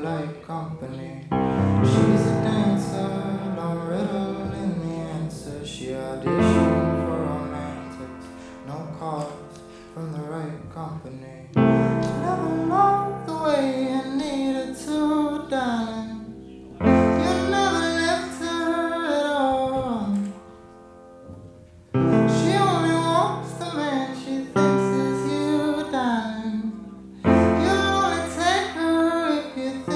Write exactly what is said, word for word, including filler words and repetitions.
like company. She's a dancer, don't riddle in the answer. She auditioned for romantics, no calls from the right company. She never know the way you needed to, darling.